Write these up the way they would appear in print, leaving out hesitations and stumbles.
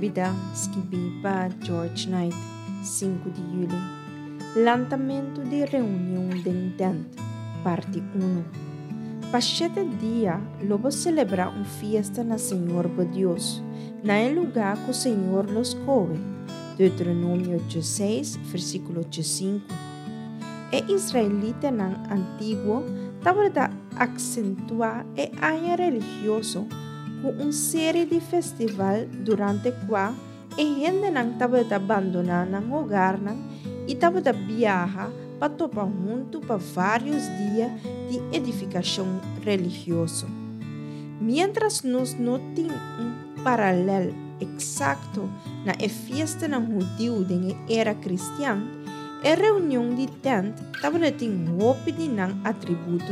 Lupita escrevi para George Knight, 5 de julho. Lançamento de reunião de intento, parte 1. Para 7 dias, logo celebrar uma festa na Senhor por Deus, na lugar que o Senhor los escolhe. Deuteronômio 16, versículo 5. E israelita no antigo estava a acentuar e área religioso com uma série de festivais durante qual a gente não estava a abandonar o hogar e estava a viajar para topar junto para vários dias de edificação religiosa. Mientras nós não tínhamos um paralelo exato na festa na judeu da era cristã, a reunião de tente estava a ter um atributo.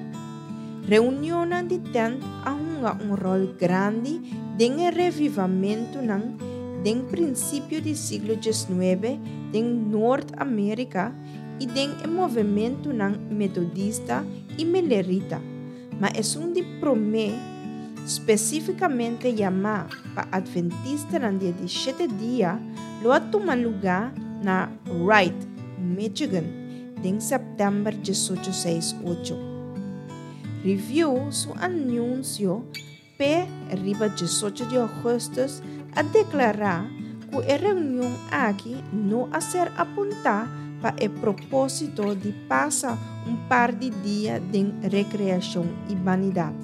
Reunião de tente arruma um rol grande no revivamento no princípio do século XIX em Norte-América e no movimento metodista e milerita, mas é de promessa especificamente chamado para adventista no dia de 7 dias, lo toma lugar na Wright, Michigan, em setembro de 1868. Review su anúncio per arriba 18 de agosto a declarar que a reunião aqui não a ser apontada para o propósito de passar par de dias de recreação e vanidade.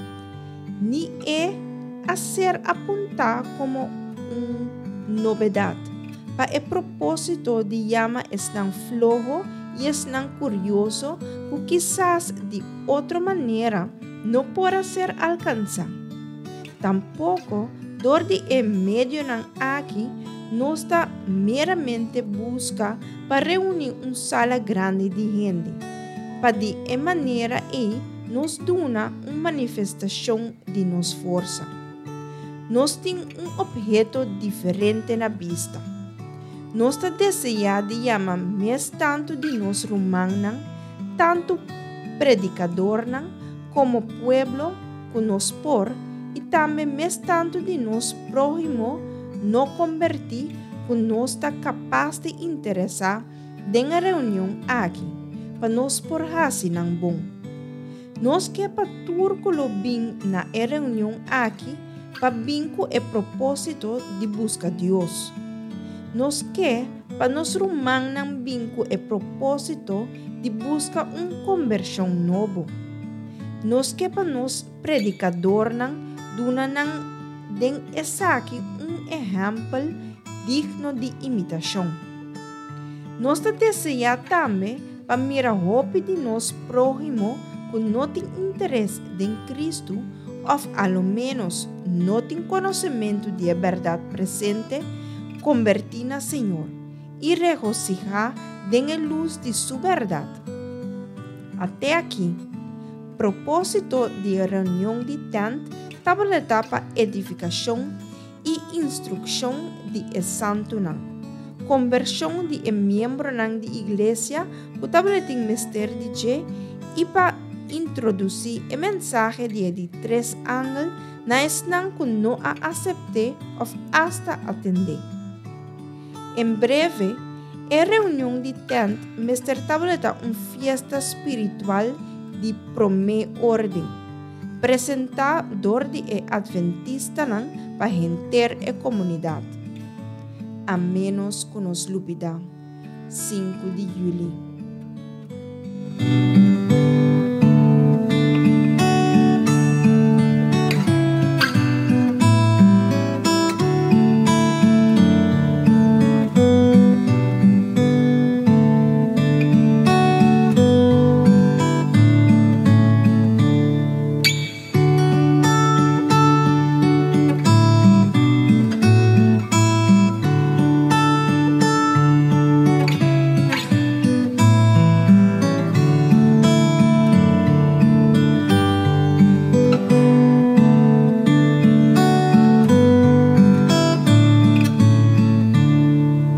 Nem é a ser apontada como uma novidade, para o propósito de chamar estão flojo e estão curioso que quizás de outra maneira não poderá ser alcançado. Tampouco, desde o meio aqui, não está meramente busca para reunir uma sala grande de gente, para de maneira nos dona uma manifestação de nossa força. Nós temos um objeto diferente na vista. Nós está desejando chamar mais tanto de nós romanos, tanto predicador como pueblo que nos por e também mais tanto de nós próximo não convertir que nós está capaz de interessar na reunião aqui, para nós por assim não bom. Nós que para turco bem na reunião aqui, para bem com o propósito de buscar Deus. Nós que para nós romanos não bem com o propósito de buscar uma conversão nova. Nós que para nós predicador duna den aqui um exemplo digno de imitação. Nós desejamos também para mirar roupa de nós próximo que não tem interesse em Cristo ou ao menos não tem conhecimento de verdade presente, convertir na Senhor e regocijar na luz de sua verdade. Até aqui, propósito de reunião de tente estava na etapa edificação e instrução de santo conversão de membro de igreja que estava tem mistério de G e para introduzir a mensagem de 3 ângulos na esnan que não a aceitar ou hasta atender. Em breve, a reunião de tente estava uma festa espiritual de primeira ordem, apresentador de adventista para gente a comunidade. A menos que nos Lupita, 5 de julho.